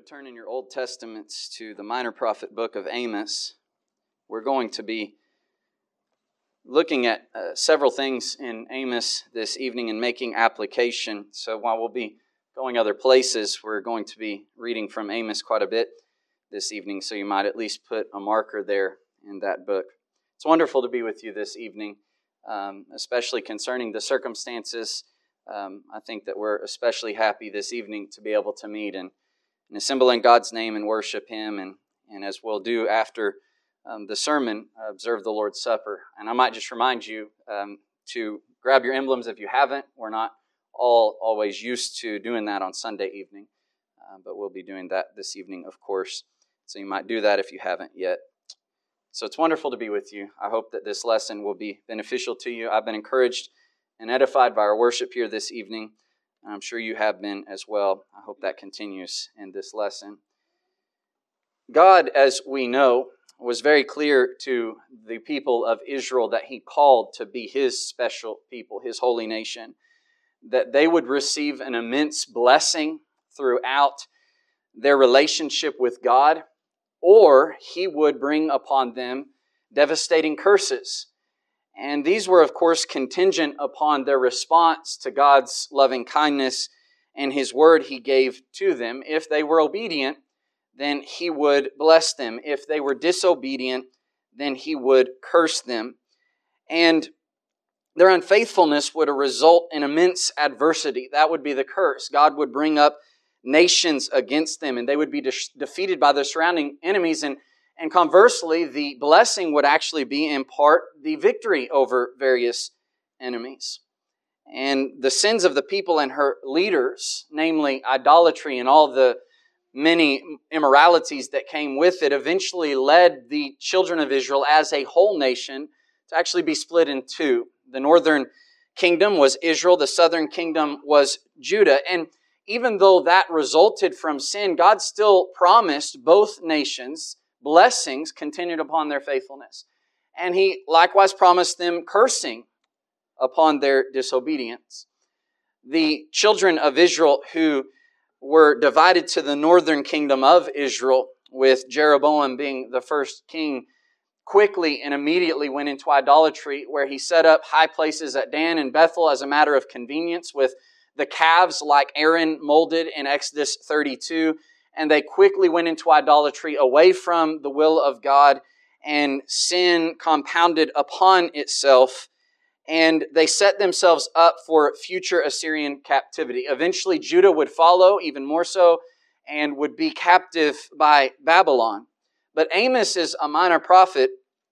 would turn in your Old Testaments to the minor prophet book of Amos, we're going to be looking at several things in Amos this evening and making application. So while we'll be going other places, we're going to be reading from Amos quite a bit this evening, so you might at least put a marker there in that book. It's wonderful to be with you this evening, especially concerning the circumstances. I think that we're especially happy this evening to be able to meet and assemble in God's name and worship Him, and as we'll do after the sermon, observe the Lord's Supper. And I might just remind you to grab your emblems if you haven't. We're not all always used to doing that on Sunday evening, but we'll be doing that this evening, of course. So you might do that if you haven't yet. So it's wonderful to be with you. I hope that this lesson will be beneficial to you. I've been encouraged and edified by our worship here this evening. I'm sure you have been as well. I hope that continues in this lesson. God, as we know, was very clear to the people of Israel that He called to be His special people, His holy nation, that they would receive an immense blessing throughout their relationship with God, or He would bring upon them devastating curses. And these were, of course, contingent upon their response to God's loving kindness and His word He gave to them. If they were obedient, then He would bless them. If they were disobedient, then He would curse them. And their unfaithfulness would result in immense adversity. That would be the curse. God would bring up nations against them, and they would be defeated by their surrounding enemies. And conversely, the blessing would actually be in part the victory over various enemies. And the sins of the people and her leaders, namely idolatry and all the many immoralities that came with it, eventually led the children of Israel as a whole nation to actually be split in two. The northern kingdom was Israel, the southern kingdom was Judah. And even though that resulted from sin, God still promised both nations blessings continued upon their faithfulness. And He likewise promised them cursing upon their disobedience. The children of Israel who were divided to the northern kingdom of Israel, with Jeroboam being the first king, quickly and immediately went into idolatry, where he set up high places at Dan and Bethel as a matter of convenience with the calves like Aaron molded in Exodus 32. And they quickly went into idolatry away from the will of God, and sin compounded upon itself, and they set themselves up for future Assyrian captivity. Eventually, Judah would follow even more so and would be captive by Babylon. But Amos is a minor prophet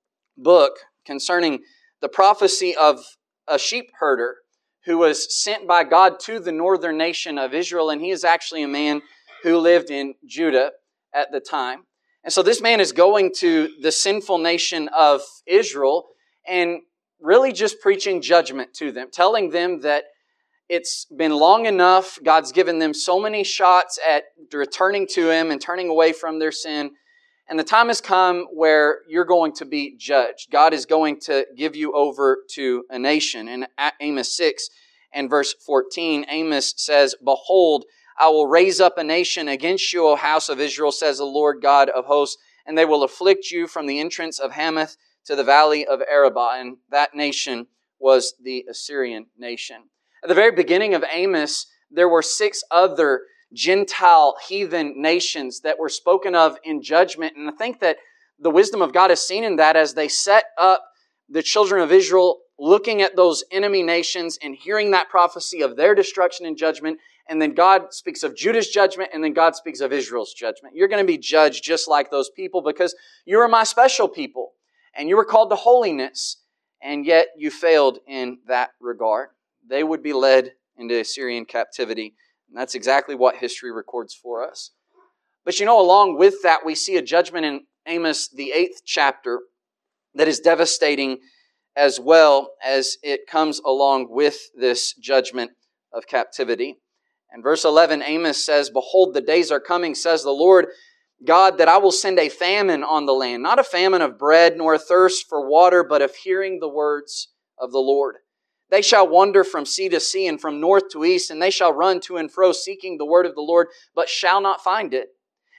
book concerning the prophecy of a sheep herder who was sent by God to the northern nation of Israel, and he is actually a man who lived in Judah at the time. And so this man is going to the sinful nation of Israel and really just preaching judgment to them, telling them that it's been long enough. God's given them so many shots at returning to Him and turning away from their sin. And the time has come where you're going to be judged. God is going to give you over to a nation. In Amos 6 and verse 14, Amos says, "Behold, I will raise up a nation against you, O house of Israel, says the Lord God of hosts, and they will afflict you from the entrance of Hamath to the valley of Arabah." And that nation was the Assyrian nation. At the very beginning of Amos, there were 6 other Gentile heathen nations that were spoken of in judgment. And I think that the wisdom of God is seen in that as they set up the children of Israel, looking at those enemy nations and hearing that prophecy of their destruction and judgment. And then God speaks of Judah's judgment, and then God speaks of Israel's judgment. You're going to be judged just like those people because you are my special people, and you were called to holiness, and yet you failed in that regard. They would be led into Assyrian captivity, and that's exactly what history records for us. But along with that, we see a judgment in Amos, the 8th chapter, that is devastating as well as it comes along with this judgment of captivity. And verse 11, Amos says, "Behold, the days are coming, says the Lord God, that I will send a famine on the land, not a famine of bread, nor a thirst for water, but of hearing the words of the Lord. They shall wander from sea to sea and from north to east, and they shall run to and fro seeking the word of the Lord, but shall not find it.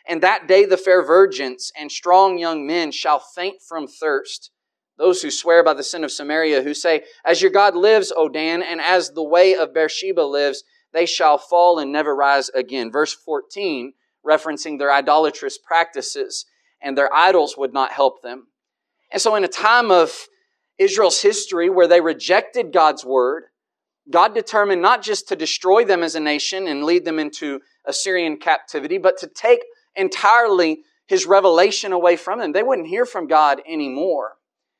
And that day the fair virgins and strong young men shall faint from thirst. Those who swear by the sin of Samaria, who say, as your God lives, O Dan, and as the way of Beersheba lives, they shall fall and never rise again. Verse 14, referencing their idolatrous practices, and their idols would not help them. And so in a time of Israel's history where they rejected God's word, God determined not just to destroy them as a nation and lead them into Assyrian captivity, but to take entirely His revelation away from them. They wouldn't hear from God anymore.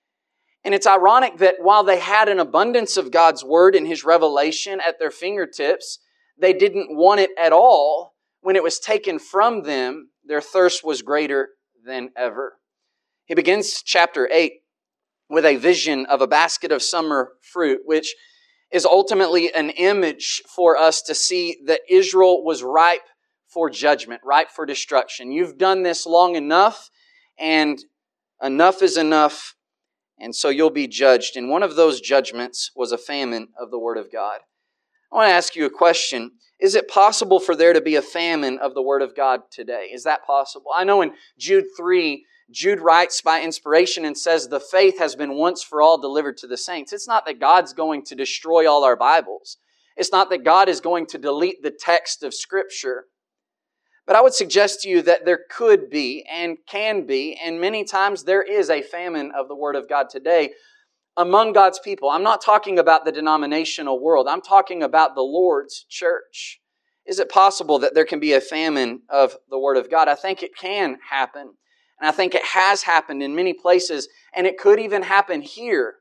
And it's ironic that while they had an abundance of God's word and His revelation at their fingertips, they didn't want it at all. When it was taken from them, their thirst was greater than ever. He begins chapter 8 with a vision of a basket of summer fruit, which is ultimately an image for us to see that Israel was ripe for judgment, ripe for destruction. You've done this long enough, and enough is enough, and so you'll be judged. And one of those judgments was a famine of the Word of God. I want to ask you a question. Is it possible for there to be a famine of the Word of God today? Is that possible? I know in Jude 3, Jude writes by inspiration and says, the faith has been once for all delivered to the saints. It's not that God's going to destroy all our Bibles. It's not that God is going to delete the text of Scripture. But I would suggest to you that there could be and can be, and many times there is a famine of the Word of God today among God's people. I'm not talking about the denominational world. I'm talking about the Lord's church. Is it possible that there can be a famine of the Word of God? I think it can happen. And I think it has happened in many places, and it could even happen here.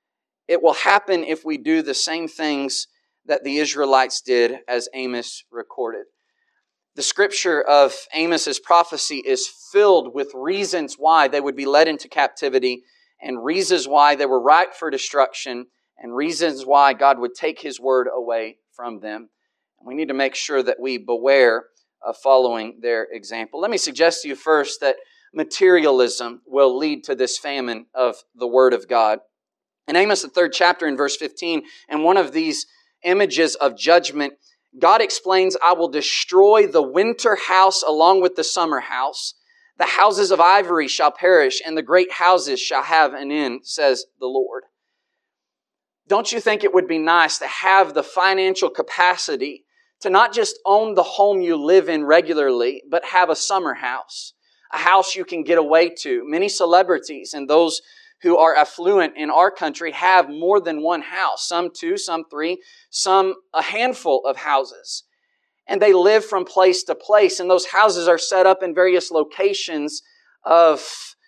It will happen if we do the same things that the Israelites did as Amos recorded. The scripture of Amos's prophecy is filled with reasons why they would be led into captivity, and reasons why they were ripe for destruction, and reasons why God would take His word away from them. And we need to make sure that we beware of following their example. Let me suggest to you first that materialism will lead to this famine of the Word of God. In Amos, the 3rd chapter, in verse 15, and one of these images of judgment, God explains, I will destroy the winter house along with the summer house. The houses of ivory shall perish, and the great houses shall have an end, says the Lord. Don't you think it would be nice to have the financial capacity to not just own the home you live in regularly, but have a summer house? A house you can get away to. Many celebrities and those who are affluent in our country have more than one house. Some 2, some 3, some a handful of houses. And they live from place to place. And those houses are set up in various locations of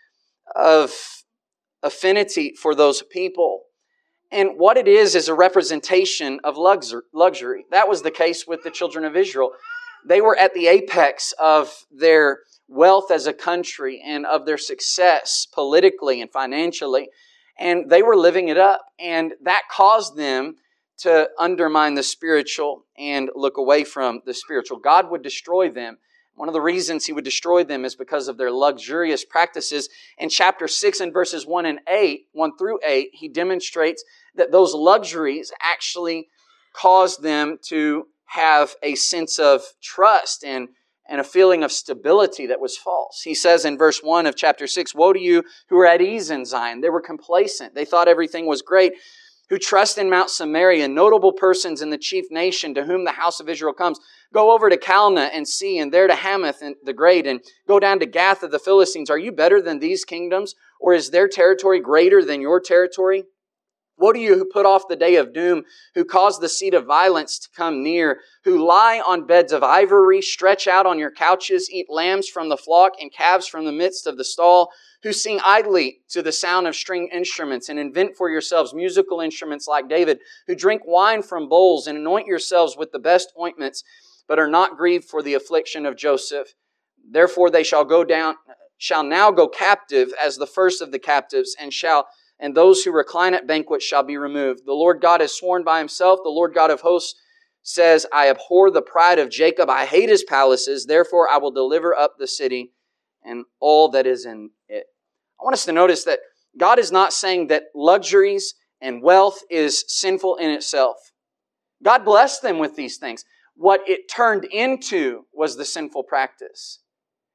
affinity for those people. And what it is a representation of luxury. That was the case with the children of Israel. They were at the apex of their wealth as a country and of their success politically and financially. And they were living it up. And that caused them to undermine the spiritual and look away from the spiritual. God would destroy them. One of the reasons He would destroy them is because of their luxurious practices. In chapter 6 and verses 1 through 8, He demonstrates that those luxuries actually caused them to have a sense of trust and a feeling of stability that was false. He says in verse 1 of chapter 6, woe to you who are at ease in Zion. They were complacent. They thought everything was great. Who trust in Mount Samaria, notable persons in the chief nation to whom the house of Israel comes. Go over to Calneh and see, and there to Hamath and the great, and go down to Gath of the Philistines. Are you better than these kingdoms? Or is their territory greater than your territory? Woe to you who put off the day of doom, who cause the seat of violence to come near, who lie on beds of ivory, stretch out on your couches, eat lambs from the flock and calves from the midst of the stall, who sing idly to the sound of string instruments and invent for yourselves musical instruments like David, who drink wine from bowls and anoint yourselves with the best ointments, but are not grieved for the affliction of Joseph. Therefore they shall now go captive as the first of the captives, and those who recline at banquets shall be removed. The Lord God has sworn by Himself, the Lord God of hosts says, I abhor the pride of Jacob, I hate his palaces, therefore I will deliver up the city and all that is in it. I want us to notice that God is not saying that luxuries and wealth is sinful in itself. God blessed them with these things. What it turned into was the sinful practice.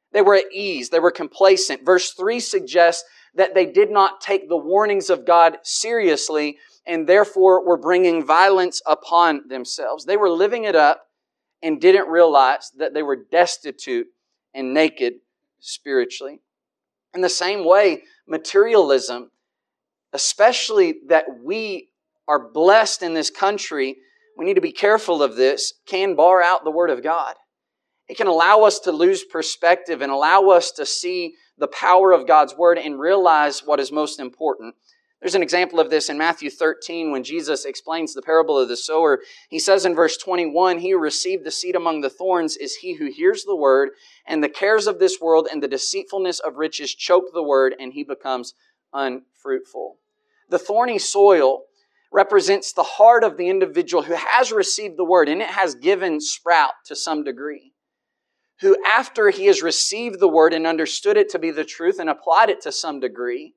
They were at ease. They were complacent. Verse 3 suggests that they did not take the warnings of God seriously and therefore were bringing violence upon themselves. They were living it up and didn't realize that they were destitute and naked spiritually. In the same way, materialism, especially that we are blessed in this country, we need to be careful of this, can bar out the Word of God. It can allow us to lose perspective and allow us to see the power of God's Word and realize what is most important. There's an example of this in Matthew 13 when Jesus explains the parable of the sower. He says in verse 21, "He who received the seed among the thorns is he who hears the word, and the cares of this world and the deceitfulness of riches choke the word, and he becomes unfruitful." The thorny soil represents the heart of the individual who has received the word, and it has given sprout to some degree. Who, after he has received the word and understood it to be the truth and applied it to some degree,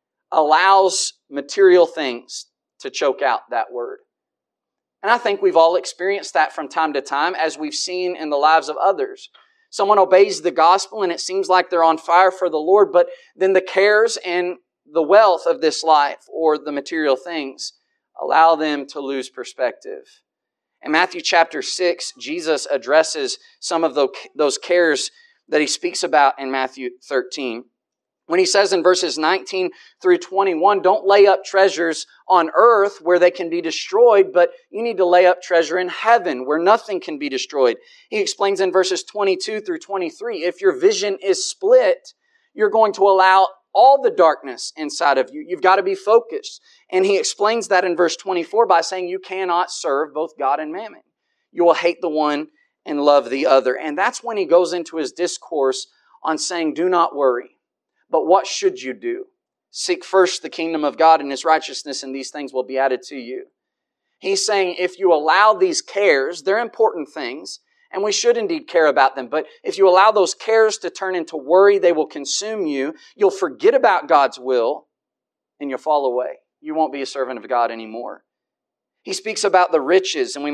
allows material things to choke out that word. And I think we've all experienced that from time to time, as we've seen in the lives of others. Someone obeys the gospel and it seems like they're on fire for the Lord, but then the cares and the wealth of this life or the material things allow them to lose perspective. In Matthew chapter 6, Jesus addresses some of those cares that he speaks about in Matthew 13. When he says in verses 19 through 21, don't lay up treasures on earth where they can be destroyed, but you need to lay up treasure in heaven where nothing can be destroyed. He explains in verses 22 through 23, if your vision is split, you're going to allow all the darkness inside of you. You've got to be focused. And he explains that in verse 24 by saying you cannot serve both God and mammon. You will hate the one and love the other. And that's when he goes into his discourse on saying, do not worry. But what should you do? Seek first the kingdom of God and His righteousness, and these things will be added to you. He's saying if you allow these cares, they're important things, and we should indeed care about them. But if you allow those cares to turn into worry, they will consume you. You'll forget about God's will, and you'll fall away. You won't be a servant of God anymore. He speaks about the riches, and we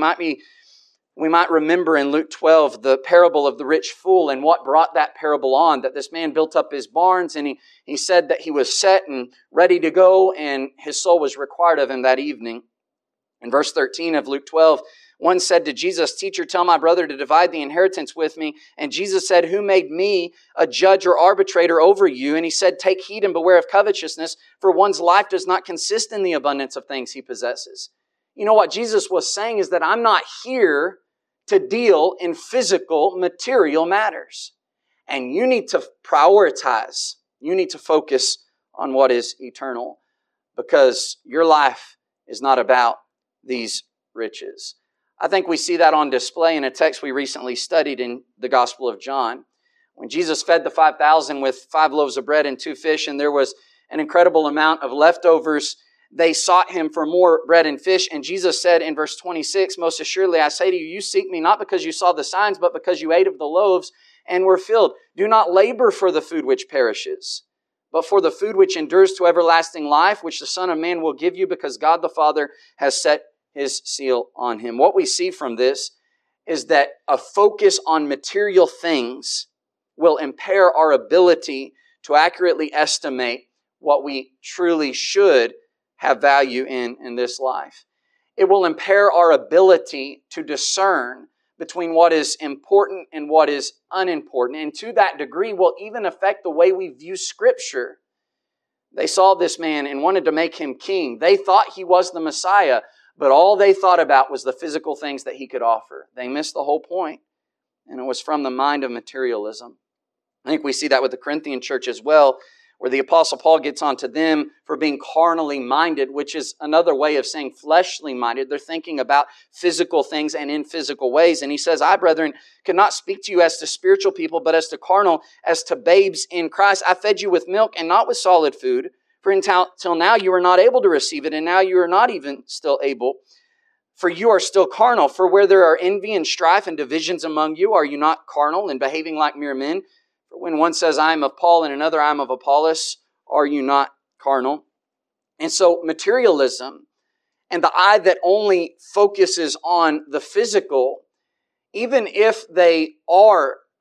might remember in Luke 12 the parable of the rich fool and what brought that parable on, that this man built up his barns and he said that he was set and ready to go and his soul was required of him that evening. In verse 13 of Luke 12, one said to Jesus, "Teacher, tell my brother to divide the inheritance with me." And Jesus said, "Who made me a judge or arbitrator over you?" And he said, "Take heed and beware of covetousness, for one's life does not consist in the abundance of things he possesses." You know what Jesus was saying is that I'm not here to deal in physical, material matters. And you need to prioritize. You need to focus on what is eternal, because your life is not about these riches. I think we see that on display in a text we recently studied in the Gospel of John. When Jesus fed the 5,000 with 5 loaves of bread and 2 fish, and there was an incredible amount of leftovers, they sought Him for more bread and fish. And Jesus said in verse 26, "Most assuredly I say to you, you seek me not because you saw the signs, but because you ate of the loaves and were filled. Do not labor for the food which perishes, but for the food which endures to everlasting life, which the Son of Man will give you, because God the Father has set His seal on Him." What we see from this is that a focus on material things will impair our ability to accurately estimate what we truly should have value in this life. It will impair our ability to discern between what is important and what is unimportant. And to that degree will even affect the way we view Scripture. They saw this man and wanted to make him king. They thought he was the Messiah, but all they thought about was the physical things that he could offer. They missed the whole point, and it was from the mind of materialism. I think we see that with the Corinthian church as well, where the Apostle Paul gets onto them for being carnally minded, which is another way of saying fleshly minded. They're thinking about physical things and in physical ways. And he says, "I, brethren, could not speak to you as to spiritual people, but as to carnal, as to babes in Christ. I fed you with milk and not with solid food. For until now you were not able to receive it, and now you are not even still able. For you are still carnal. For where there are envy and strife and divisions among you, are you not carnal and behaving like mere men? For when one says, I am of Paul, and another, I am of Apollos, are you not carnal?" And so materialism and the eye that only focuses on the physical, even if they are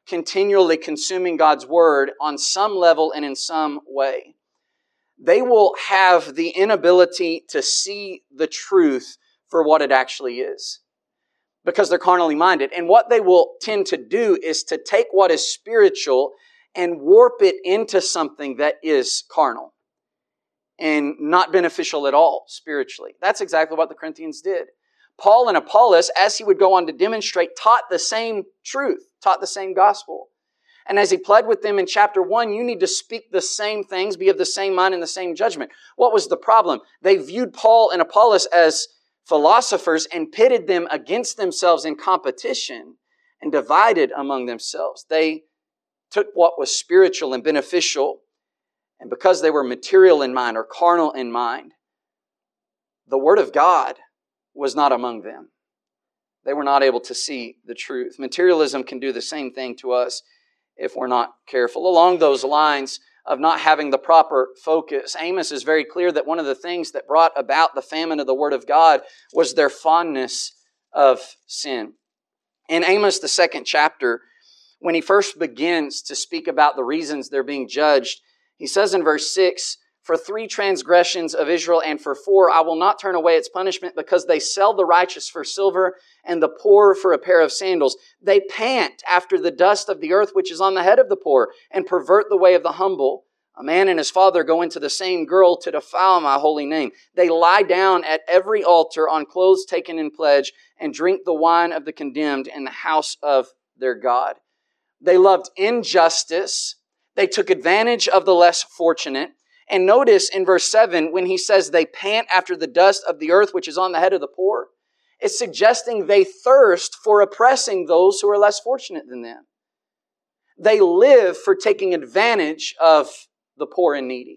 continually consuming God's Word on some level and in some way, they will have the inability to see the truth for what it actually is, because they're carnally minded. And what they will tend to do is to take what is spiritual and warp it into something that is carnal and not beneficial at all spiritually. That's exactly what the Corinthians did. Paul and Apollos, as he would go on to demonstrate, taught the same truth, taught the same gospel. And as he pled with them in chapter 1, you need to speak the same things, be of the same mind and the same judgment. What was the problem? They viewed Paul and Apollos as philosophers and pitted them against themselves in competition and divided among themselves. They took what was spiritual and beneficial, and because they were material in mind or carnal in mind, the Word of God was not among them. They were not able to see the truth. Materialism can do the same thing to us if we're not careful. Along those lines of not having the proper focus, Amos is very clear that one of the things that brought about the famine of the Word of God was their fondness of sin. In Amos, the 2nd chapter, when he first begins to speak about the reasons they're being judged, he says in verse 6, "For 3 transgressions of Israel, and for 4, I will not turn away its punishment, because they sell the righteous for silver and the poor for a pair of sandals. They pant after the dust of the earth which is on the head of the poor, and pervert the way of the humble. A man and his father go into the same girl to defile my holy name. They lie down at every altar on clothes taken in pledge, and drink the wine of the condemned in the house of their God." They loved injustice. They took advantage of the less fortunate. And notice in verse 7, when he says they pant after the dust of the earth which is on the head of the poor, it's suggesting they thirst for oppressing those who are less fortunate than them. They live for taking advantage of the poor and needy.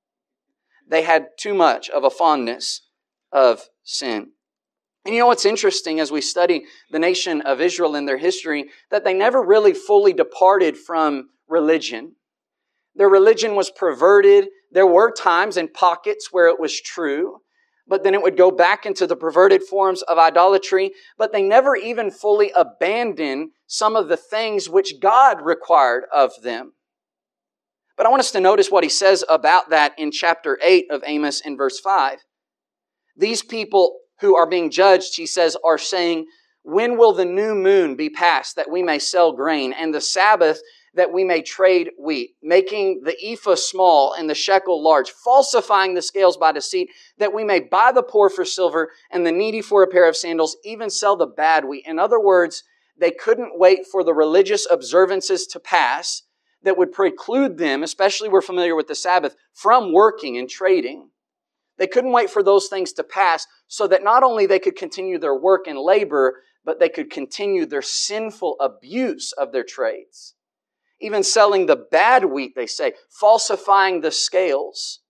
They had too much of a fondness of sin. And you know what's interesting as we study the nation of Israel and their history, that they never really fully departed from religion. Their religion was perverted. There were times and pockets where it was true, but then it would go back into the perverted forms of idolatry. But they never even fully abandoned some of the things which God required of them. But I want us to notice what he says about that in chapter 8 of Amos in verse 5. These people who are being judged, he says, are saying, "When will the new moon be passed that we may sell grain, and the Sabbath that we may trade wheat, making the ephah small and the shekel large, falsifying the scales by deceit, that we may buy the poor for silver and the needy for a pair of sandals, even sell the bad wheat." In other words, they couldn't wait for the religious observances to pass that would preclude them, especially we're familiar with the Sabbath, from working and trading. They couldn't wait for those things to pass so that not only they could continue their work and labor, but they could continue their sinful abuse of their trades. Even selling the bad wheat, they say, falsifying the scales.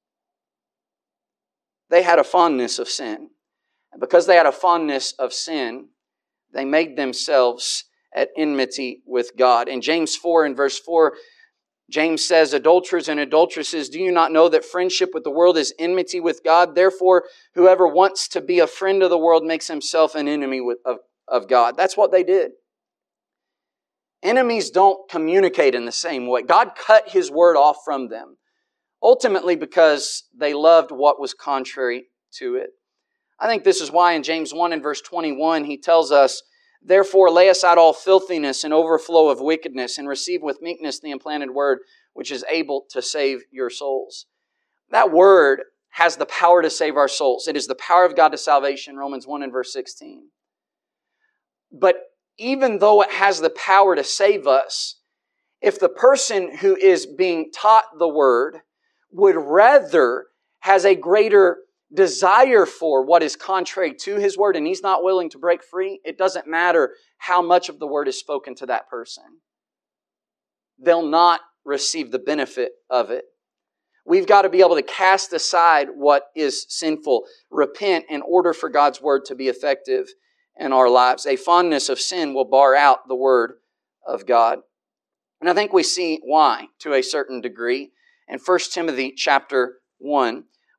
They had a fondness of sin. And because they had a fondness of sin, they made themselves at enmity with God. In James 4 and verse 4, James says, "Adulterers and adulteresses, do you not know that friendship with the world is enmity with God? Therefore, whoever wants to be a friend of the world makes himself an enemy of God." That's what they did. Enemies don't communicate in the same way. God cut His word off from them, ultimately because they loved what was contrary to it. I think this is why in James 1 and verse 21, he tells us, "Therefore lay aside all filthiness and overflow of wickedness, and receive with meekness the implanted word, which is able to save your souls." That word has the power to save our souls. It is the power of God to salvation, Romans 1 and verse 16. But even though it has the power to save us, if the person who is being taught the word would rather, has a greater desire for what is contrary to His word, and he's not willing to break free, it doesn't matter how much of the word is spoken to that person. They'll not receive the benefit of it. We've got to be able to cast aside what is sinful, repent in order for God's word to be effective in our lives. A fondness of sin will bar out the word of God. And I think we see why to a certain degree. In 1 Timothy chapter 1,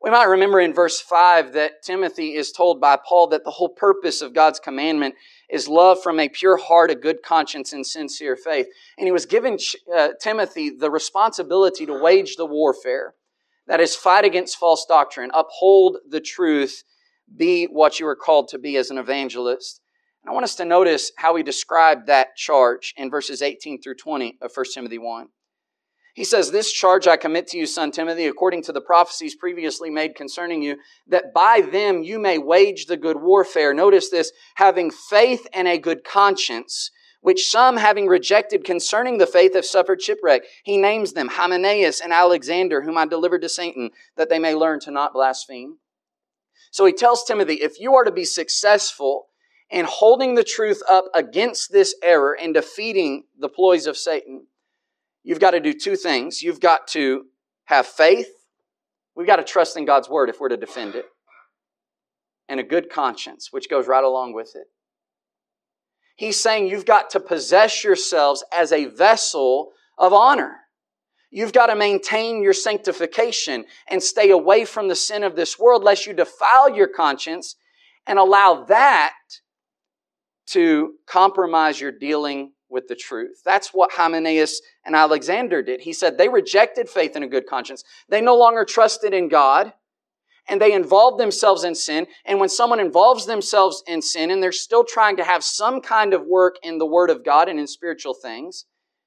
We might remember in verse 5 that Timothy is told by Paul that the whole purpose of God's commandment is love from a pure heart, a good conscience, and sincere faith. And he was giving Timothy the responsibility to wage the warfare. That is, fight against false doctrine, uphold the truth, be what you are called to be as an evangelist. And I want us to notice how he described that charge in verses 18 through 20 of 1 Timothy 1. He says, "This charge I commit to you, son Timothy, according to the prophecies previously made concerning you, that by them you may wage the good warfare." Notice this, "having faith and a good conscience, which some, having rejected concerning the faith, have suffered shipwreck." He names them, Hymenaeus and Alexander, whom I delivered to Satan, that they may learn to not blaspheme. So he tells Timothy, if you are to be successful in holding the truth up against this error and defeating the ploys of Satan, you've got to do two things. You've got to have faith. We've got to trust in God's Word if we're to defend it. And a good conscience, which goes right along with it. He's saying you've got to possess yourselves as a vessel of honor. You've got to maintain your sanctification and stay away from the sin of this world, lest you defile your conscience and allow that to compromise your dealing with the truth. That's what Hymenaeus and Alexander did. He said they rejected faith and a good conscience. They no longer trusted in God, and they involved themselves in sin. And when someone involves themselves in sin and they're still trying to have some kind of work in the Word of God and in spiritual things,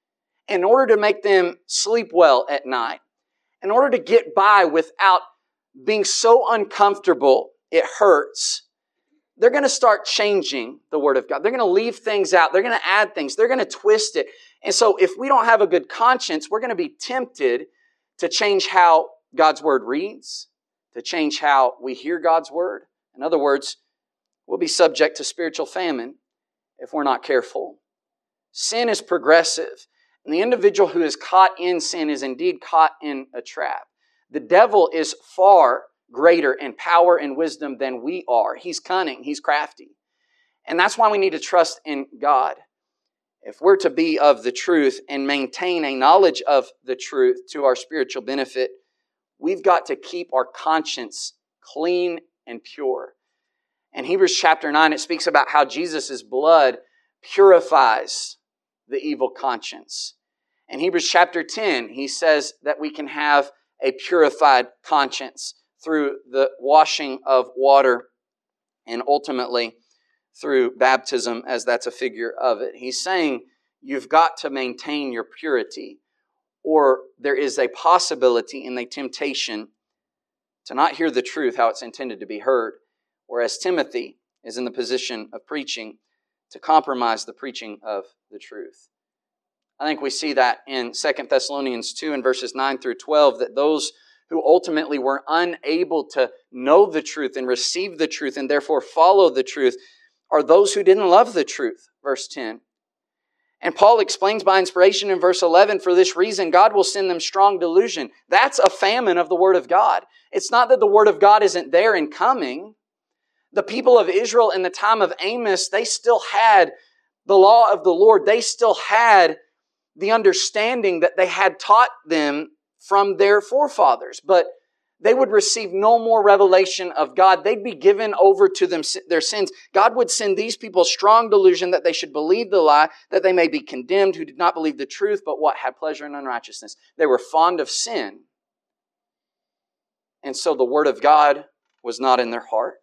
in order to make them sleep well at night, in order to get by without being so uncomfortable it hurts, they're going to start changing the Word of God. They're going to leave things out. They're going to add things. They're going to twist it. And so if we don't have a good conscience, we're going to be tempted to change how God's Word reads, to change how we hear God's Word. In other words, we'll be subject to spiritual famine if we're not careful. Sin is progressive, and the individual who is caught in sin is indeed caught in a trap. The devil is far greater in power and wisdom than we are. He's cunning. He's crafty. And that's why we need to trust in God. If we're to be of the truth and maintain a knowledge of the truth to our spiritual benefit, we've got to keep our conscience clean and pure. In Hebrews chapter 9, it speaks about how Jesus' blood purifies the evil conscience. In Hebrews chapter 10, he says that we can have a purified conscience through the washing of water and ultimately through baptism, as that's a figure of it. He's saying you've got to maintain your purity, or there is a possibility and a temptation to not hear the truth how it's intended to be heard, whereas Timothy is in the position of preaching to compromise the preaching of the truth. I think we see that in 2 Thessalonians 2 and verses 9 through 12, that those who ultimately were unable to know the truth and receive the truth and therefore follow the truth are those who didn't love the truth. Verse 10. And Paul explains by inspiration in verse 11, for this reason God will send them strong delusion. That's a famine of the Word of God. It's not that the Word of God isn't there and coming. The people of Israel in the time of Amos, they still had the law of the Lord. They still had the understanding that they had taught them from their forefathers. But they would receive no more revelation of God. They'd be given over to their sins. God would send these people strong delusion that they should believe the lie, that they may be condemned who did not believe the truth, but what? Had pleasure in unrighteousness. They were fond of sin. And so the Word of God was not in their heart.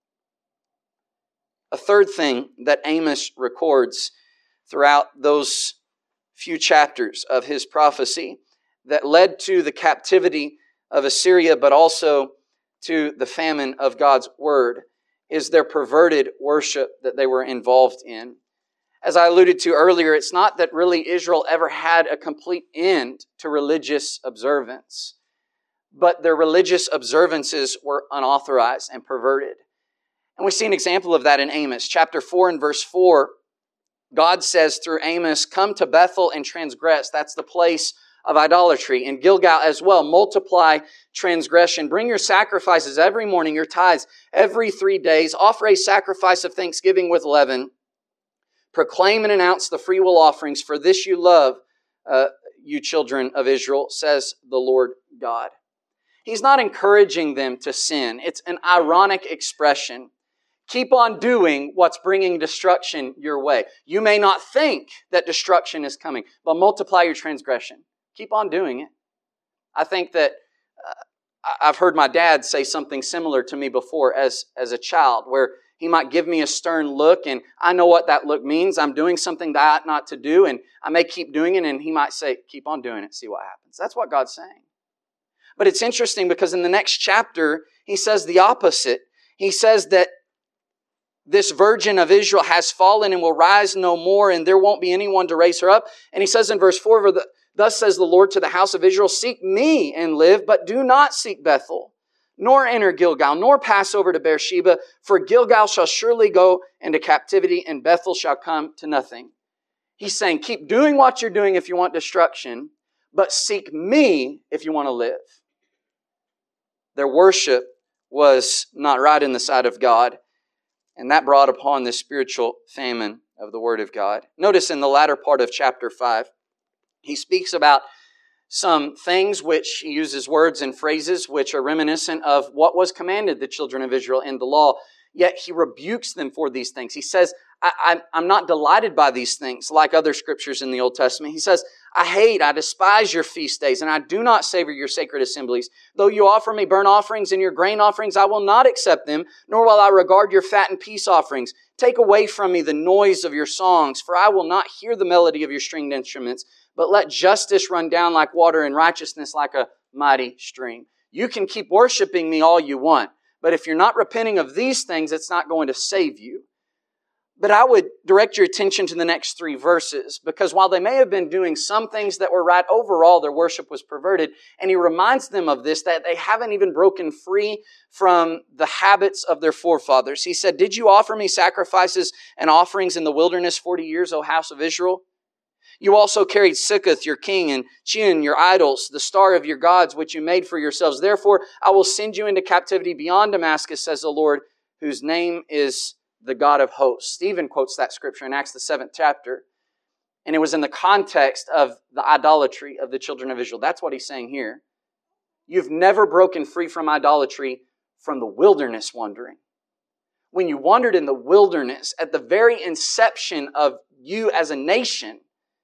A third thing that Amos records throughout those few chapters of his prophecy that led to the captivity of Assyria, but also to the famine of God's Word, is their perverted worship that they were involved in. As I alluded to earlier, it's not that really Israel ever had a complete end to religious observance, but their religious observances were unauthorized and perverted. And we see an example of that in Amos. Chapter 4 and verse 4, God says through Amos, come to Bethel and transgress. That's the place of idolatry. In Gilgal as well, multiply transgression. Bring your sacrifices every morning, your tithes every 3 days. Offer a sacrifice of thanksgiving with leaven. Proclaim and announce the freewill offerings. For this you love, you children of Israel, says the Lord God. He's not encouraging them to sin. It's an ironic expression. Keep on doing what's bringing destruction your way. You may not think that destruction is coming, but multiply your transgression. Keep on doing it. I think that I've heard my dad say something similar to me before as a child, where he might give me a stern look, and I know what that look means. I'm doing something that I ought not to do, and I may keep doing it, and he might say, keep on doing it, see what happens. That's what God's saying. But it's interesting because in the next chapter, he says the opposite. He says that this virgin of Israel has fallen and will rise no more, and there won't be anyone to raise her up. And he says in verse 4, thus says the Lord to the house of Israel, seek me and live, but do not seek Bethel, nor enter Gilgal, nor pass over to Beersheba, for Gilgal shall surely go into captivity, and Bethel shall come to nothing. He's saying, keep doing what you're doing if you want destruction, but seek me if you want to live. Their worship was not right in the sight of God, and that brought upon this spiritual famine of the Word of God. Notice in the latter part of chapter 5, he speaks about some things which he uses words and phrases which are reminiscent of what was commanded the children of Israel in the law. Yet he rebukes them for these things. He says, I'm not delighted by these things like other scriptures in the Old Testament. He says, I despise your feast days, and I do not savor your sacred assemblies. Though you offer me burnt offerings and your grain offerings, I will not accept them, nor will I regard your fat and peace offerings. Take away from me the noise of your songs, for I will not hear the melody of your stringed instruments, but let justice run down like water and righteousness like a mighty stream. You can keep worshiping me all you want, but if you're not repenting of these things, it's not going to save you. But I would direct your attention to the next 3 verses, because while they may have been doing some things that were right, overall their worship was perverted. And he reminds them of this, that they haven't even broken free from the habits of their forefathers. He said, did you offer me sacrifices and offerings in the wilderness 40 years, O house of Israel? You also carried Sukkoth, your king, and Chiun, your idols, the star of your gods, which you made for yourselves. Therefore, I will send you into captivity beyond Damascus, says the Lord, whose name is the God of hosts. Stephen quotes that scripture in Acts the 7th chapter. And it was in the context of the idolatry of the children of Israel. That's what he's saying here. You've never broken free from idolatry from the wilderness wandering. When you wandered in the wilderness, at the very inception of you as a nation,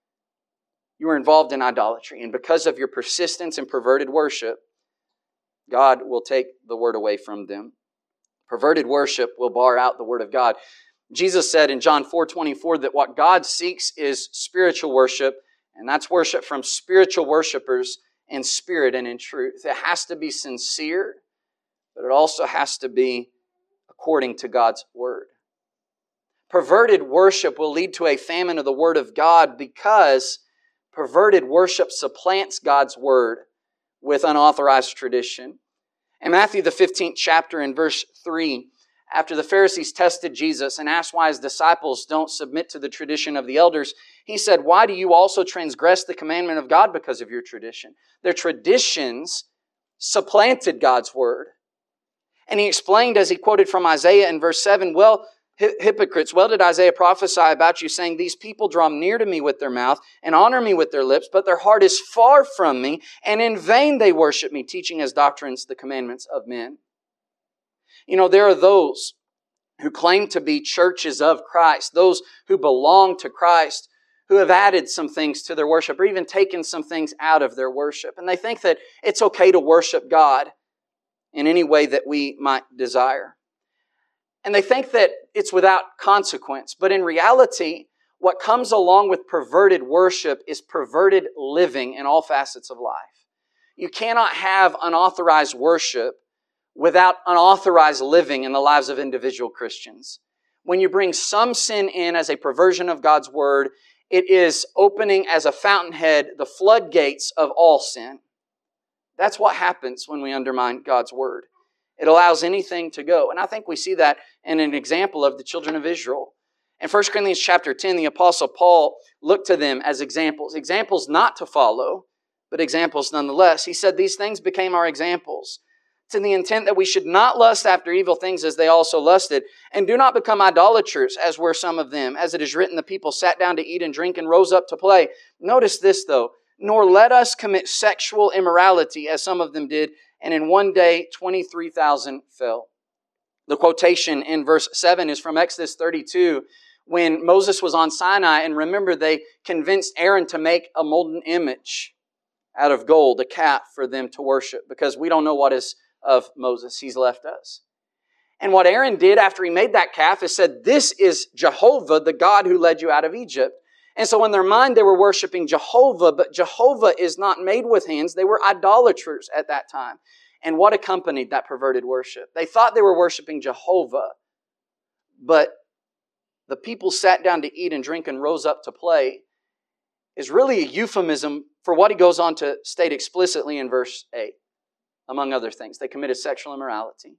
you were involved in idolatry. And because of your persistence in perverted worship, God will take the word away from them. Perverted worship will bar out the word of God. Jesus said in John 4:24 that what God seeks is spiritual worship, and that's worship from spiritual worshipers in spirit and in truth. It has to be sincere, but it also has to be according to God's word. Perverted worship will lead to a famine of the word of God because perverted worship supplants God's word with unauthorized tradition. In Matthew the 15th chapter in verse 3, after the Pharisees tested Jesus and asked why his disciples don't submit to the tradition of the elders, he said, why do you also transgress the commandment of God because of your tradition? Their traditions supplanted God's word. And he explained, as he quoted from Isaiah in verse 7, well, hypocrites, well did Isaiah prophesy about you, saying, these people draw near to me with their mouth and honor me with their lips, but their heart is far from me, and in vain they worship me, teaching as doctrines the commandments of men. You know, there are those who claim to be churches of Christ, those who belong to Christ, who have added some things to their worship or even taken some things out of their worship. And they think that it's okay to worship God in any way that we might desire. And they think that it's without consequence. But in reality, what comes along with perverted worship is perverted living in all facets of life. You cannot have unauthorized worship without unauthorized living in the lives of individual Christians. When you bring some sin in as a perversion of God's word, it is opening as a fountainhead the floodgates of all sin. That's what happens when we undermine God's word. It allows anything to go. And I think we see that in an example of the children of Israel. In 1 Corinthians chapter 10, the Apostle Paul looked to them as examples. Examples not to follow, but examples nonetheless. He said, these things became our examples, to the intent that we should not lust after evil things as they also lusted, and do not become idolaters, as were some of them. As it is written, the people sat down to eat and drink and rose up to play. Notice this, though. Nor let us commit sexual immorality, as some of them did, and in one day 23,000 fell. The quotation in verse 7 is from Exodus 32, when Moses was on Sinai, and remember, they convinced Aaron to make a molten image out of gold, a calf for them to worship, because we don't know what is of Moses. He's left us. And what Aaron did after he made that calf is said, "This is Jehovah, the God who led you out of Egypt." And so in their mind, they were worshiping Jehovah, but Jehovah is not made with hands. They were idolaters at that time. And what accompanied that perverted worship? They thought they were worshiping Jehovah, but the people sat down to eat and drink and rose up to play is really a euphemism for what he goes on to state explicitly in verse 8. Among other things, they committed sexual immorality.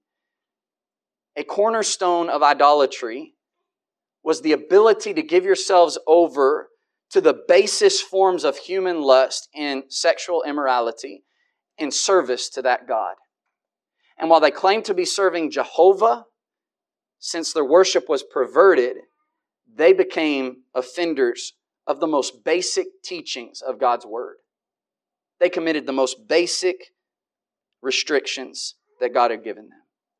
A cornerstone of idolatry was the ability to give yourselves over to the basest forms of human lust and sexual immorality in service to that God. And while they claimed to be serving Jehovah, since their worship was perverted, they became offenders of the most basic teachings of God's Word. They committed the most basic restrictions that God had given them.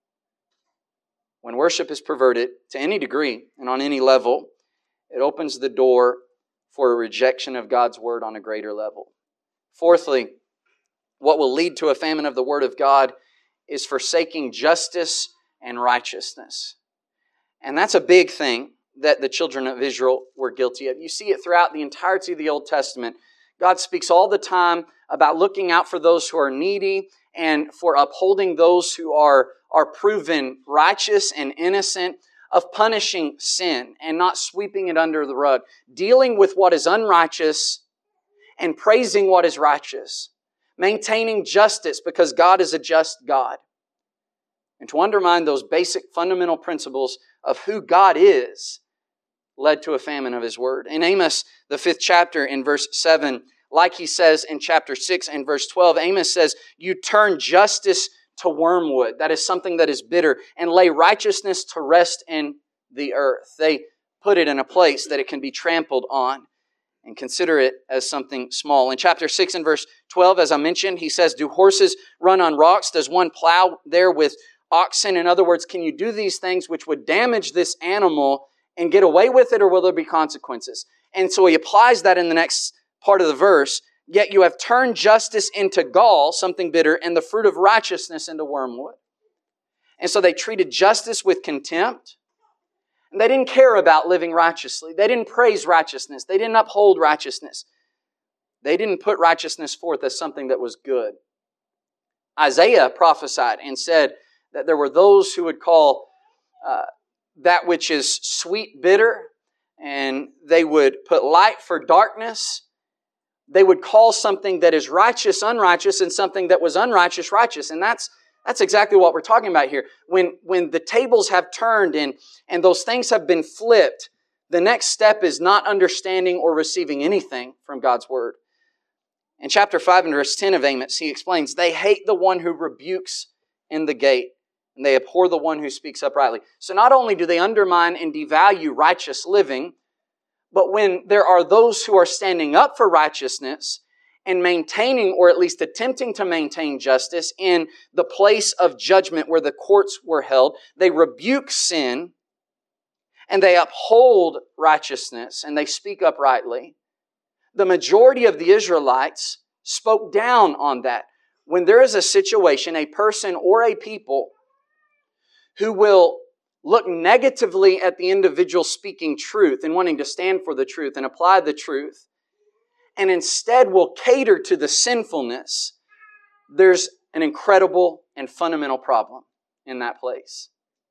When worship is perverted to any degree and on any level, it opens the door for a rejection of God's Word on a greater level. Fourthly, what will lead to a famine of the Word of God is forsaking justice and righteousness. And that's a big thing that the children of Israel were guilty of. You see it throughout the entirety of the Old Testament. God speaks all the time about looking out for those who are needy and for upholding those who are proven righteous and innocent, of punishing sin and not sweeping it under the rug, dealing with what is unrighteous and praising what is righteous, maintaining justice because God is a just God. And to undermine those basic fundamental principles of who God is led to a famine of His Word. In Amos, the 5th chapter, in verse 7, like he says in chapter 6 and verse 12, Amos says, "You turn justice to wormwood," that is something that is bitter, "and lay righteousness to rest in the earth." They put it in a place that it can be trampled on and consider it as something small. In chapter 6 and verse 12, as I mentioned, he says, "Do horses run on rocks? Does one plow there with oxen?" In other words, can you do these things which would damage this animal and get away with it, or will there be consequences? And so he applies that in the next part of the verse. "Yet you have turned justice into gall," something bitter, "and the fruit of righteousness into wormwood." And so they treated justice with contempt. And they didn't care about living righteously. They didn't praise righteousness. They didn't uphold righteousness. They didn't put righteousness forth as something that was good. Isaiah prophesied and said that there were those who would call that which is sweet bitter, and they would put light for darkness. They would call something that is righteous unrighteous, and something that was unrighteous righteous. And that's exactly what we're talking about here. When the tables have turned and those things have been flipped, the next step is not understanding or receiving anything from God's Word. In chapter 5 and verse 10 of Amos, he explains, "They hate the one who rebukes in the gate, and they abhor the one who speaks uprightly." So not only do they undermine and devalue righteous living, but when there are those who are standing up for righteousness and maintaining, or at least attempting to maintain, justice in the place of judgment where the courts were held, they rebuke sin and they uphold righteousness and they speak uprightly. The majority of the Israelites spoke down on that. When there is a situation, a person or a people who will look negatively at the individual speaking truth and wanting to stand for the truth and apply the truth, and instead will cater to the sinfulness, there's an incredible and fundamental problem in that place.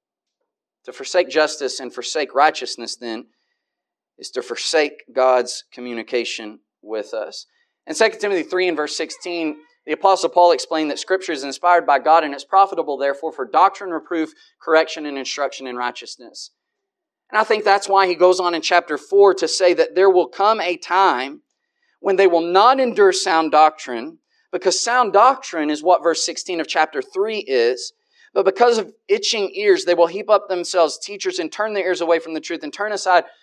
To forsake justice and forsake righteousness, then, is to forsake God's communication with us. In 2 Timothy 3 and verse 16, the Apostle Paul explained that Scripture is inspired by God and is profitable, therefore, for doctrine, reproof, correction, and instruction in righteousness. And I think that's why he goes on in chapter 4 to say that there will come a time when they will not endure sound doctrine, because sound doctrine is what verse 16 of chapter 3 is. But because of itching ears, they will heap up themselves teachers and turn their ears away from the truth and turn aside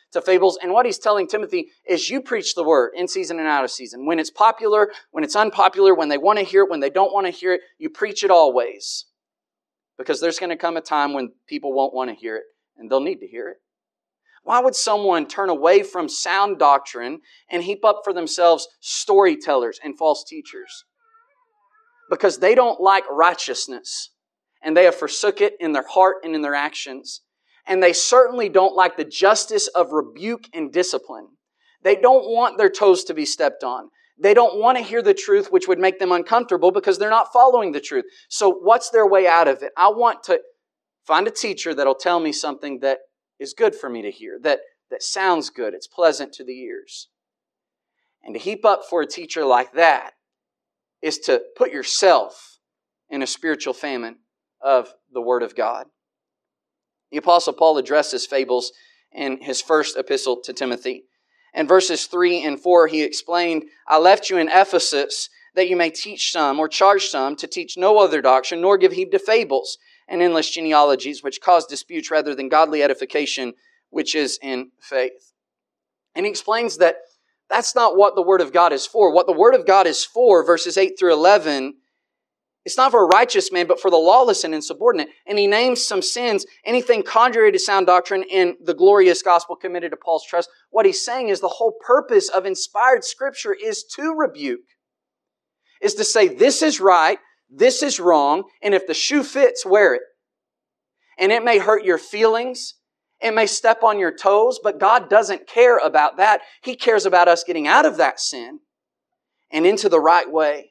to fables. And what he's telling Timothy is you preach the word in season and out of season. When it's popular, when it's unpopular, when they want to hear it, when they don't want to hear it, you preach it always. Because there's going to come a time when people won't want to hear it, and they'll need to hear it. Why would someone turn away from sound doctrine and heap up for themselves storytellers and false teachers? Because they don't like righteousness, and they have forsook it in their heart and in their actions. And they certainly don't like the justice of rebuke and discipline. They don't want their toes to be stepped on. They don't want to hear the truth, which would make them uncomfortable because they're not following the truth. So what's their way out of it? I want to find a teacher that'll tell me something that is good for me to hear, that sounds good, it's pleasant to the ears. And to heap up for a teacher like that is to put yourself in a spiritual famine of the Word of God. The Apostle Paul addresses fables in his first epistle to Timothy. In verses 3 and 4, he explained, I left you in Ephesus that you may teach some or charge some to teach no other doctrine, nor give heed to fables and endless genealogies, which cause disputes rather than godly edification, which is in faith. And he explains that that's not what the Word of God is for. What the Word of God is for, verses 8 through 11, it's not for a righteous man, but for the lawless and insubordinate. And he names some sins, anything contrary to sound doctrine in the glorious gospel committed to Paul's trust. What he's saying is the whole purpose of inspired Scripture is to rebuke, is to say this is right, this is wrong, and if the shoe fits, wear it. And it may hurt your feelings, it may step on your toes, but God doesn't care about that. He cares about us getting out of that sin and into the right way.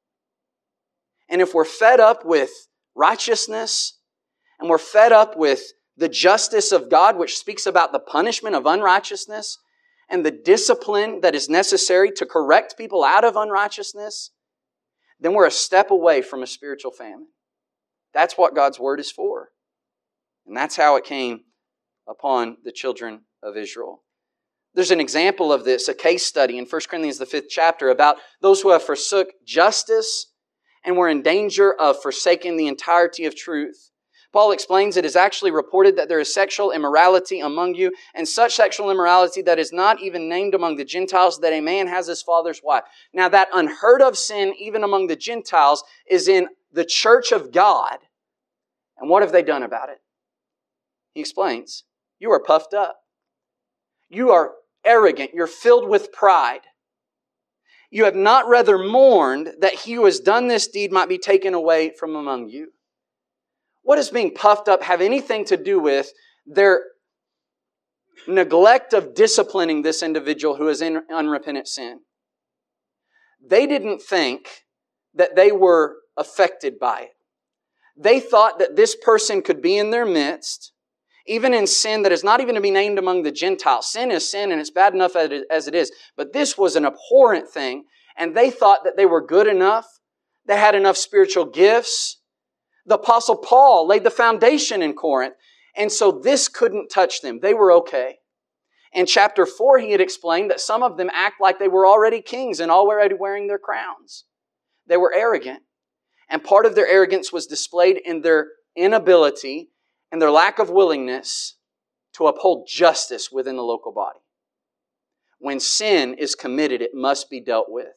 And if we're fed up with righteousness, and we're fed up with the justice of God, which speaks about the punishment of unrighteousness, and the discipline that is necessary to correct people out of unrighteousness, then we're a step away from a spiritual famine. That's what God's Word is for. And that's how it came upon the children of Israel. There's an example of this, a case study in 1 Corinthians, the 5th chapter, about those who have forsook justice and were in danger of forsaking the entirety of truth. Paul explains it is actually reported that there is sexual immorality among you, and such sexual immorality that is not even named among the Gentiles, that a man has his father's wife. Now that unheard of sin, even among the Gentiles, is in the church of God. And what have they done about it? He explains, you are puffed up. You are arrogant. You're filled with pride. You have not rather mourned that he who has done this deed might be taken away from among you. What does being puffed up have anything to do with their neglect of disciplining this individual who is in unrepentant sin? They didn't think that they were affected by it. They thought that this person could be in their midst, even in sin that is not even to be named among the Gentiles. Sin is sin, and it's bad enough as it is. But this was an abhorrent thing, and they thought that they were good enough. They had enough spiritual gifts. The Apostle Paul laid the foundation in Corinth, and so this couldn't touch them. They were okay. In chapter 4, he had explained that some of them act like they were already kings and already wearing their crowns. They were arrogant, and part of their arrogance was displayed in their inability and their lack of willingness to uphold justice within the local body. When sin is committed, it must be dealt with.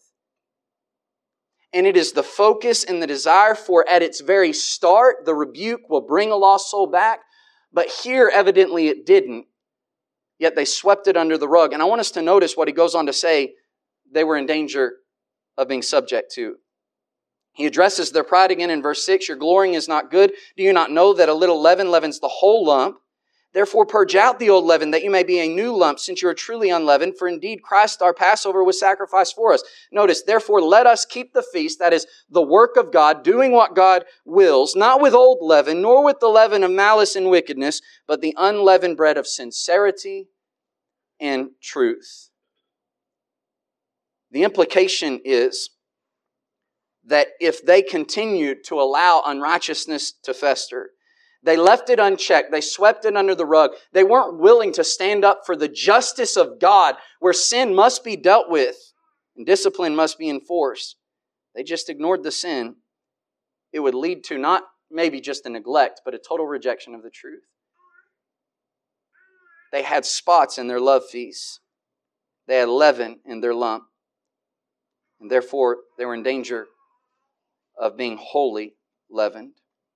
And it is the focus and the desire for, at its very start, the rebuke will bring a lost soul back. But here, evidently, it didn't. Yet they swept it under the rug. And I want us to notice what he goes on to say they were in danger of being subject to. He addresses their pride again in verse 6. Your glorying is not good. Do you not know that a little leaven leavens the whole lump? Therefore purge out the old leaven, that you may be a new lump, since you are truly unleavened. For indeed Christ our Passover was sacrificed for us. Notice, therefore let us keep the feast, that is the work of God, doing what God wills, not with old leaven, nor with the leaven of malice and wickedness, but the unleavened bread of sincerity and truth. The implication is that if they continued to allow unrighteousness to fester, they left it unchecked, they swept it under the rug, they weren't willing to stand up for the justice of God, where sin must be dealt with and discipline must be enforced. They just ignored the sin. It would lead to not maybe just a neglect, but a total rejection of the truth. They had spots in their love feasts. They had leaven in their lump. And therefore, they were in danger of being wholly leavened.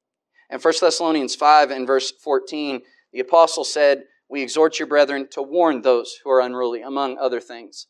In 1 Thessalonians 5 and verse 14, the apostle said, "We exhort you, brethren, to warn those who are unruly," among other things.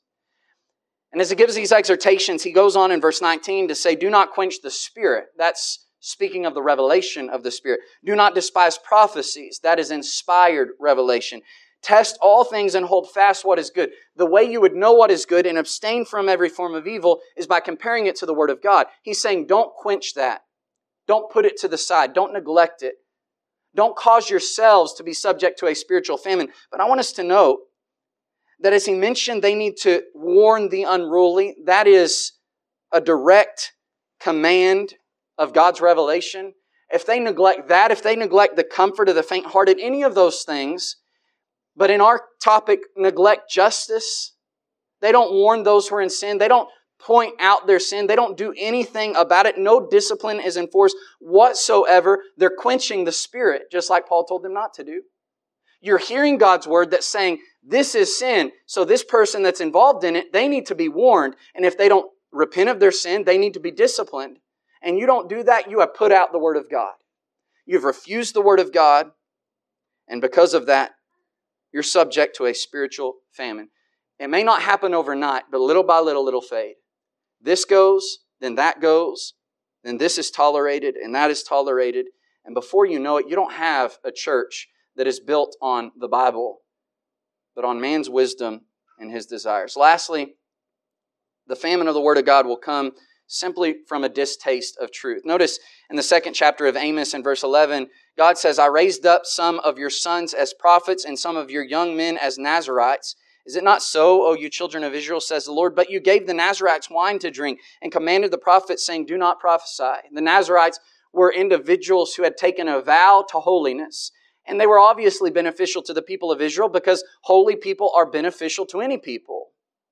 And as he gives these exhortations, he goes on in verse 19 to say, "Do not quench the Spirit." That's speaking of the revelation of the Spirit. "Do not despise prophecies." That is inspired revelation. "Test all things and hold fast what is good." The way you would know what is good and abstain from every form of evil is by comparing it to the Word of God. He's saying, don't quench that. Don't put it to the side. Don't neglect it. Don't cause yourselves to be subject to a spiritual famine. But I want us to note that as he mentioned they need to warn the unruly, that is a direct command of God's revelation. If they neglect that, if they neglect the comfort of the faint-hearted, any of those things, but in our topic, neglect justice, they don't warn those who are in sin, they don't point out their sin, they don't do anything about it, no discipline is enforced whatsoever, they're quenching the Spirit, just like Paul told them not to do. You're hearing God's Word that's saying, this is sin, so this person that's involved in it, they need to be warned. And if they don't repent of their sin, they need to be disciplined. And you don't do that, you have put out the Word of God. You've refused the Word of God, and because of that, you're subject to a spiritual famine. It may not happen overnight, but little by little, it'll fade. This goes, then that goes, then this is tolerated, and that is tolerated. And before you know it, you don't have a church that is built on the Bible, but on man's wisdom and his desires. Lastly, the famine of the Word of God will come simply from a distaste of truth. Notice in the second chapter of Amos in verse 11, God says, "I raised up some of your sons as prophets and some of your young men as Nazirites. Is it not so, O you children of Israel, says the Lord? But you gave the Nazirites wine to drink and commanded the prophets, saying, do not prophesy." The Nazirites were individuals who had taken a vow to holiness. And they were obviously beneficial to the people of Israel because holy people are beneficial to any people.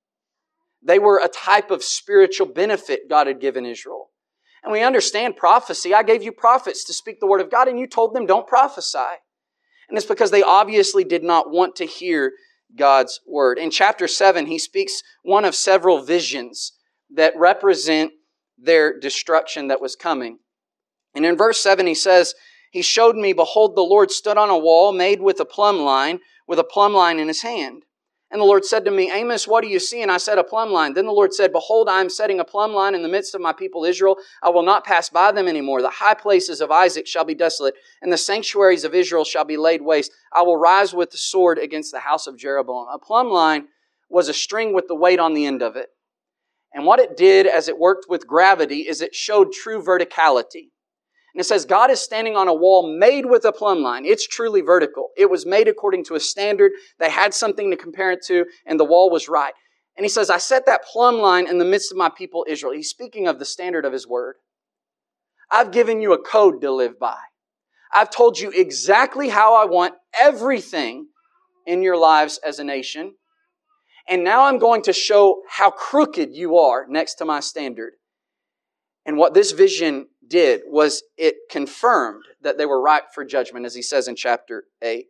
They were a type of spiritual benefit God had given Israel. And we understand prophecy. I gave you prophets to speak the Word of God, and you told them don't prophesy. And it's because they obviously did not want to hear God's Word. In chapter 7, he speaks one of several visions that represent their destruction that was coming. And in verse 7 he says, "He showed me, behold, the Lord stood on a wall made with a plumb line in his hand. And the Lord said to me, Amos, what do you see? And I said, a plumb line. Then the Lord said, behold, I am setting a plumb line in the midst of my people Israel. I will not pass by them anymore. The high places of Isaac shall be desolate, and the sanctuaries of Israel shall be laid waste. I will rise with the sword against the house of Jeroboam." A plumb line was a string with the weight on the end of it. And what it did as it worked with gravity is it showed true verticality. And it says God is standing on a wall made with a plumb line. It's truly vertical. It was made according to a standard. They had something to compare it to, and the wall was right. And he says, I set that plumb line in the midst of my people Israel. He's speaking of the standard of his word. I've given you a code to live by. I've told you exactly how I want everything in your lives as a nation. And now I'm going to show how crooked you are next to my standard. And what this vision did was it confirmed that they were ripe for judgment, as he says in chapter 8.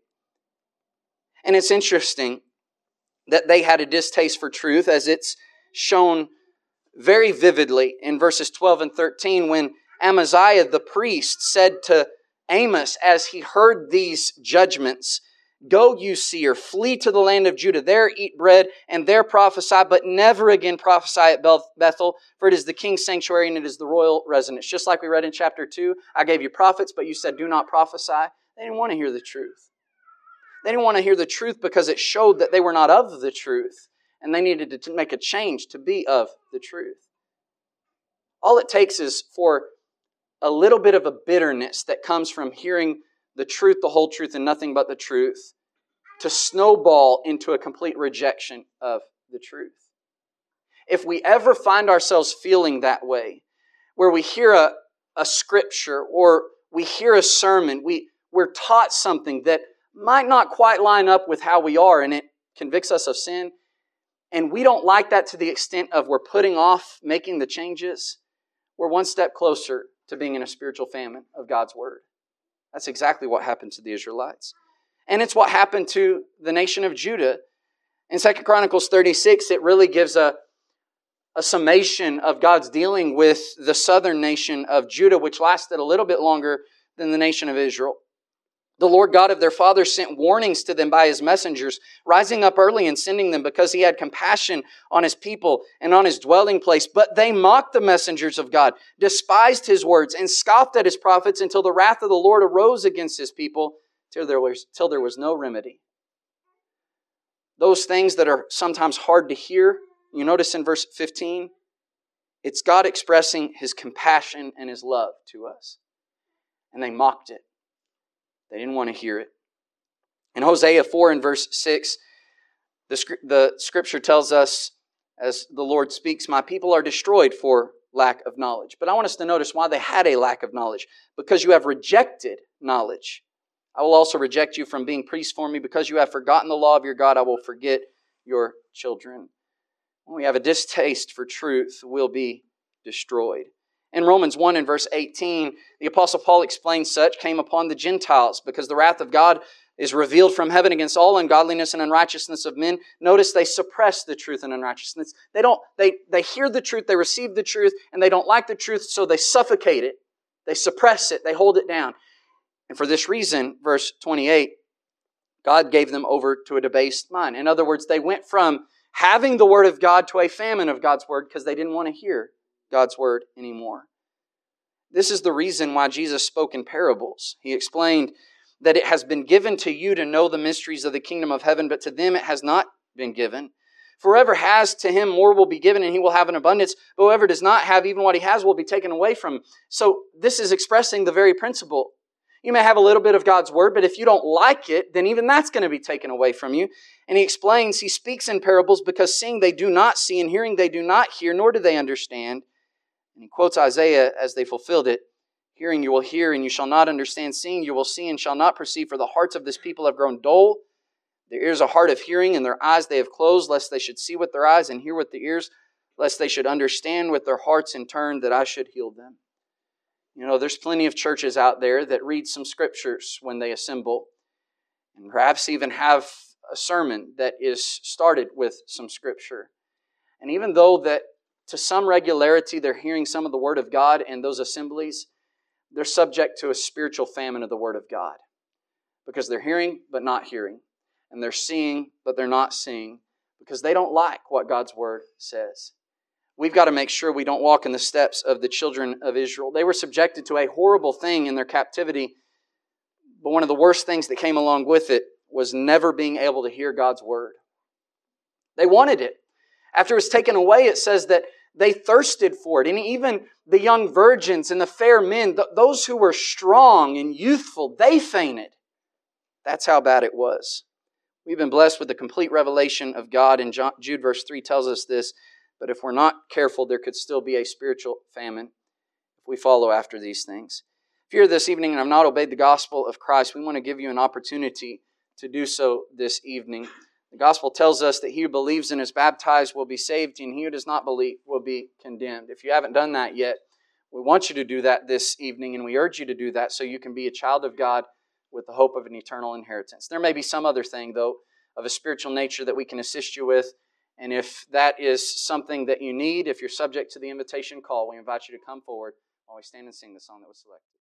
And it's interesting that they had a distaste for truth, as it's shown very vividly in verses 12 and 13 when Amaziah the priest said to Amos as he heard these judgments, "Go, you seer, flee to the land of Judah. There eat bread and there prophesy, but never again prophesy at Bethel, for it is the king's sanctuary and it is the royal residence." Just like we read in chapter 2, I gave you prophets, but you said do not prophesy. They didn't want to hear the truth. They didn't want to hear the truth because it showed that they were not of the truth, and they needed to make a change to be of the truth. All it takes is for a little bit of a bitterness that comes from hearing the truth, the whole truth, and nothing but the truth, to snowball into a complete rejection of the truth. If we ever find ourselves feeling that way, where we hear a scripture or we hear a sermon, we're taught something that might not quite line up with how we are, and it convicts us of sin, and we don't like that to the extent of we're putting off making the changes, we're one step closer to being in a spiritual famine of God's Word. That's exactly what happened to the Israelites. And it's what happened to the nation of Judah. In 2 Chronicles 36, it really gives a summation of God's dealing with the southern nation of Judah, which lasted a little bit longer than the nation of Israel. The Lord God of their fathers sent warnings to them by His messengers, rising up early and sending them because He had compassion on His people and on His dwelling place. But they mocked the messengers of God, despised His words, and scoffed at His prophets until the wrath of the Lord arose against His people till there was no remedy. Those things that are sometimes hard to hear, you notice in verse 15, it's God expressing His compassion and His love to us. And they mocked it. They didn't want to hear it. In Hosea 4 and verse 6, the Scripture tells us, as the Lord speaks, "My people are destroyed for lack of knowledge." But I want us to notice why they had a lack of knowledge. Because you have rejected knowledge. "I will also reject you from being priests for me. Because you have forgotten the law of your God, I will forget your children." When we have a distaste for truth, we'll be destroyed. In Romans 1 and verse 18, the Apostle Paul explains such came upon the Gentiles because the wrath of God is revealed from heaven against all ungodliness and unrighteousness of men. Notice they suppress the truth and unrighteousness. They hear the truth, they receive the truth, and they don't like the truth, so they suffocate it. They suppress it, they hold it down. And for this reason, verse 28, God gave them over to a debased mind. In other words, they went from having the Word of God to a famine of God's Word because they didn't want to hear God's Word anymore. This is the reason why Jesus spoke in parables. He explained that it has been given to you to know the mysteries of the kingdom of heaven, but to them it has not been given. For whoever has, to him more will be given, and he will have an abundance. But whoever does not have, even what he has will be taken away from him. So this is expressing the very principle. You may have a little bit of God's Word, but if you don't like it, then even that's going to be taken away from you. And he explains, he speaks in parables because seeing they do not see, and hearing they do not hear, nor do they understand. And he quotes Isaiah as they fulfilled it. "Hearing you will hear, and you shall not understand. Seeing you will see, and shall not perceive. For the hearts of this people have grown dull. Their ears are hard of hearing, and their eyes they have closed, lest they should see with their eyes, and hear with their ears, lest they should understand with their hearts in turn, that I should heal them." You know, there's plenty of churches out there that read some scriptures when they assemble, and perhaps even have a sermon that is started with some scripture. And even though that to some regularity they're hearing some of the Word of God in those assemblies, they're subject to a spiritual famine of the Word of God. Because they're hearing but not hearing. And they're seeing but they're not seeing. Because they don't like what God's Word says. We've got to make sure we don't walk in the steps of the children of Israel. They were subjected to a horrible thing in their captivity. But one of the worst things that came along with it was never being able to hear God's Word. They wanted it. After it was taken away, it says that they thirsted for it. And even the young virgins and the fair men, those who were strong and youthful, they fainted. That's how bad it was. We've been blessed with the complete revelation of God. And Jude verse 3 tells us this. But if we're not careful, there could still be a spiritual famine if we follow after these things. If you're here this evening and have not obeyed the gospel of Christ, we want to give you an opportunity to do so this evening. The gospel tells us that he who believes and is baptized will be saved, and he who does not believe will be condemned. If you haven't done that yet, we want you to do that this evening, and we urge you to do that so you can be a child of God with the hope of an eternal inheritance. There may be some other thing, though, of a spiritual nature that we can assist you with, and if that is something that you need, if you're subject to the invitation call, we invite you to come forward while we stand and sing the song that was selected.